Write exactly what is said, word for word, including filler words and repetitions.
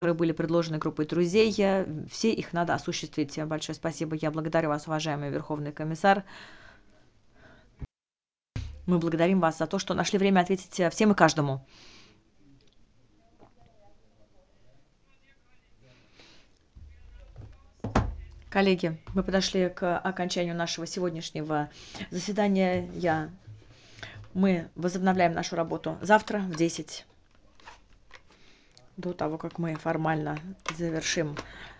которые были предложены группой друзей. Все их надо осуществить. Большое спасибо. Я благодарю вас, уважаемый Верховный комиссар. Мы благодарим вас за то, что нашли время ответить всем и каждому. Коллеги, мы подошли к окончанию нашего сегодняшнего заседания. Я... Мы возобновляем нашу работу завтра в десять, до того, как мы формально завершим